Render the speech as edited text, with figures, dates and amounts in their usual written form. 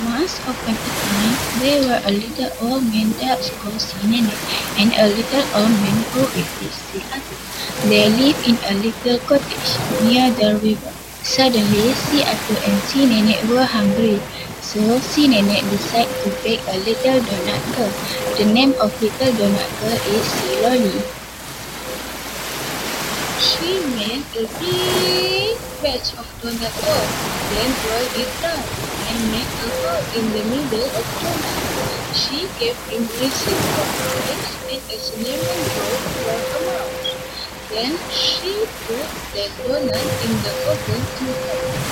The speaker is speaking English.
Once upon a time, there were a little old man that called Si Nene and a little old man who is Si Atu. They lived in a little cottage near the river. Suddenly, Si Atu and Si Nene were hungry, so Si Nene decided to bake a little donut girl. The name of little donut girl is Si Loli. She made a big batch of donut dough, then rolled it down and made a hole in the middle of donut. She gave ingredients of eggs and a cinnamon roll for a mouse. Then she put the donut in the oven to cook.